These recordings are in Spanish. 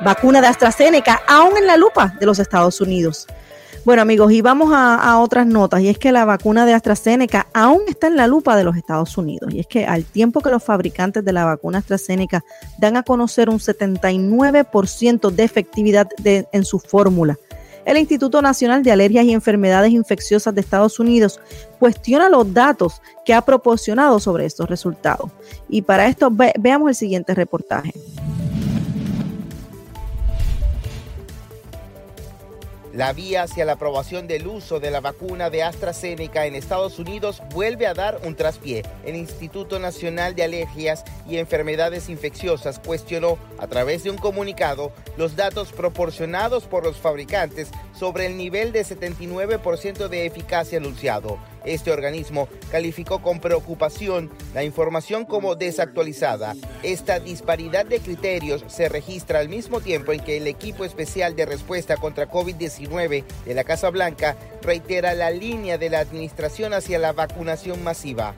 vacuna de AstraZeneca, aún en la lupa de los Estados Unidos. Bueno, amigos, y vamos a otras notas, y es que la vacuna de AstraZeneca aún está en la lupa de los Estados Unidos, y es que al tiempo que los fabricantes de la vacuna AstraZeneca dan a conocer un 79% de efectividad en su fórmula, el Instituto Nacional de Alergias y Enfermedades Infecciosas de Estados Unidos cuestiona los datos que ha proporcionado sobre estos resultados. Y para esto veamos el siguiente reportaje. La vía hacia la aprobación del uso de la vacuna de AstraZeneca en Estados Unidos vuelve a dar un traspié. El Instituto Nacional de Alergias y Enfermedades Infecciosas cuestionó a través de un comunicado los datos proporcionados por los fabricantes sobre el nivel de 79% de eficacia anunciado. Este organismo calificó con preocupación la información como desactualizada. Esta disparidad de criterios se registra al mismo tiempo en que el equipo especial de respuesta contra COVID-19 de la Casa Blanca reitera la línea de la administración hacia la vacunación masiva.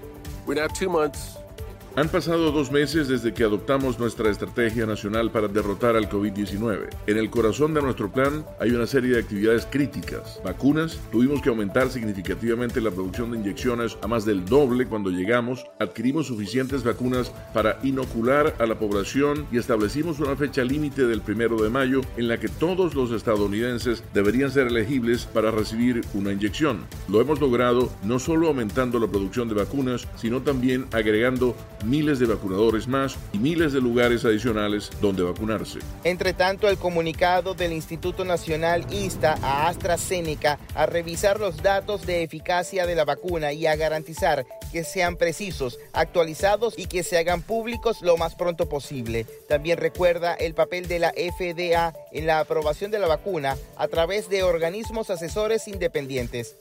Han pasado 2 meses desde que adoptamos nuestra estrategia nacional para derrotar al COVID-19. En el corazón de nuestro plan hay una serie de actividades críticas. Vacunas, tuvimos que aumentar significativamente la producción de inyecciones a más del doble cuando llegamos. Adquirimos suficientes vacunas para inocular a la población y establecimos una fecha límite del 1 de mayo en la que todos los estadounidenses deberían ser elegibles para recibir una inyección. Lo hemos logrado no solo aumentando la producción de vacunas, sino también agregando miles de vacunadores más y miles de lugares adicionales donde vacunarse. Entre tanto, el comunicado del Instituto Nacional insta a AstraZeneca a revisar los datos de eficacia de la vacuna y a garantizar que sean precisos, actualizados y que se hagan públicos lo más pronto posible. También recuerda el papel de la FDA en la aprobación de la vacuna a través de organismos asesores independientes.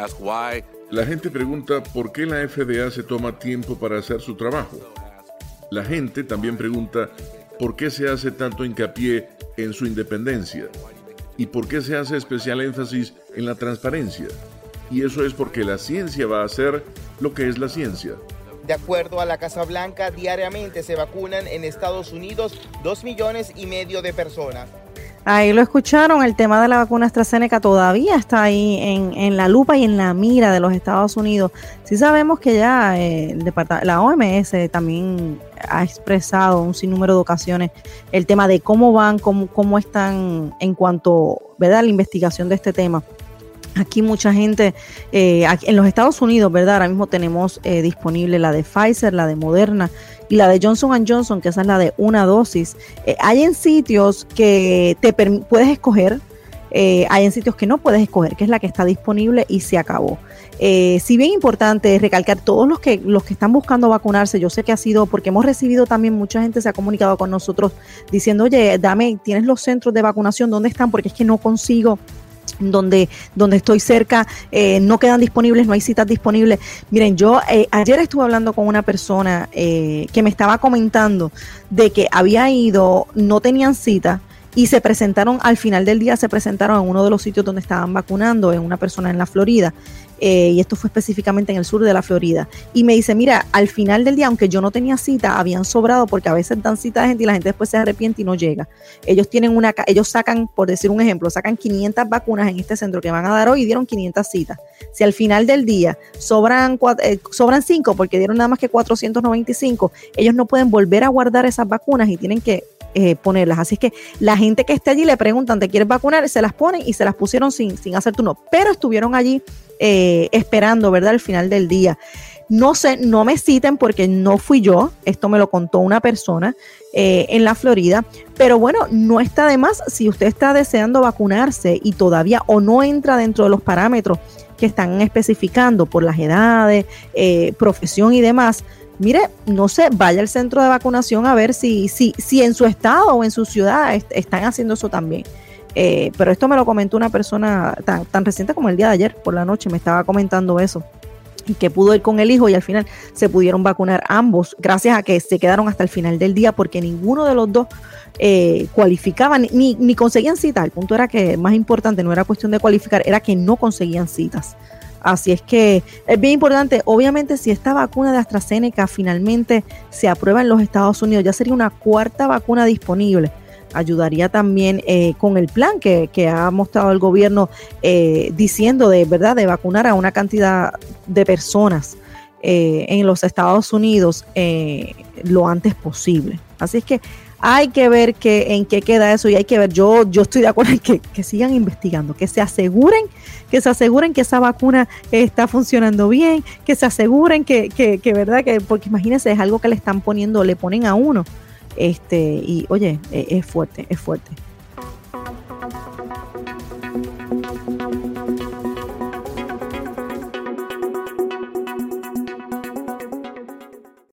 La gente pregunta por qué la FDA se toma tiempo para hacer su trabajo. La gente también pregunta por qué se hace tanto hincapié en su independencia y por qué se hace especial énfasis en la transparencia. Y eso es porque la ciencia va a hacer lo que es la ciencia. De acuerdo a la Casa Blanca, diariamente se vacunan en Estados Unidos 2,5 millones de personas. Ahí lo escucharon, el tema de la vacuna AstraZeneca todavía está ahí en la lupa y en la mira de los Estados Unidos. Sí sabemos que ya la OMS también ha expresado un sinnúmero de ocasiones el tema de cómo van, cómo están en cuanto, ¿verdad?, a la investigación de este tema. Aquí mucha gente, en los Estados Unidos, ¿verdad? Ahora mismo tenemos disponible la de Pfizer, la de Moderna y la de Johnson & Johnson, que esa es la de una dosis. Hay en sitios que puedes escoger, hay en sitios que no puedes escoger, que es la que está disponible y se acabó. Si bien importante recalcar, todos los que están buscando vacunarse, yo sé que ha sido, porque hemos recibido también, mucha gente se ha comunicado con nosotros diciendo, oye, tienes los centros de vacunación, ¿dónde están? Porque es que no consigo. Donde estoy cerca, no quedan disponibles, no hay citas disponibles. Miren, yo ayer estuve hablando con una persona que me estaba comentando de que había ido, no tenían cita y se presentaron, al final del día se presentaron en uno de los sitios donde estaban vacunando, en una persona en la Florida, y esto fue específicamente en el sur de la Florida, y me dice, mira, al final del día, aunque yo no tenía cita, habían sobrado, porque a veces dan cita de gente y la gente después se arrepiente y no llega. Ellos sacan, por decir un ejemplo, sacan 500 vacunas en este centro que van a dar hoy y dieron 500 citas. Si al final del día sobran 5 porque dieron nada más que 495, ellos no pueden volver a guardar esas vacunas y tienen que ponerlas. Así es que la gente que esté allí le preguntan, ¿te quieres vacunar? Se las ponen y se las pusieron sin hacer turno, pero estuvieron allí esperando, ¿verdad?, al final del día. No sé, no me citen porque no fui yo, esto me lo contó una persona en la Florida, pero bueno, no está de más si usted está deseando vacunarse y todavía o no entra dentro de los parámetros que están especificando por las edades, profesión y demás. Mire, no sé, vaya al centro de vacunación a ver si en su estado o en su ciudad están haciendo eso también. Pero esto me lo comentó una persona tan reciente como el día de ayer por la noche, me estaba comentando eso, y que pudo ir con el hijo y al final se pudieron vacunar ambos, gracias a que se quedaron hasta el final del día, porque ninguno de los dos cualificaban ni conseguían citas. El punto era que, más importante, no era cuestión de cualificar, era que no conseguían citas. Así es que es bien importante. Obviamente, si esta vacuna de AstraZeneca finalmente se aprueba en los Estados Unidos, ya sería una 4ª vacuna disponible ayudaría también con el plan que ha mostrado el gobierno diciendo de vacunar a una cantidad de personas en los Estados Unidos lo antes posible. Así es que hay que ver en qué queda eso, y hay que ver, yo estoy de acuerdo en que sigan investigando, que se aseguren que esa vacuna está funcionando bien, que se aseguren que verdad, que porque imagínense, es algo que le ponen a uno, y oye, es fuerte.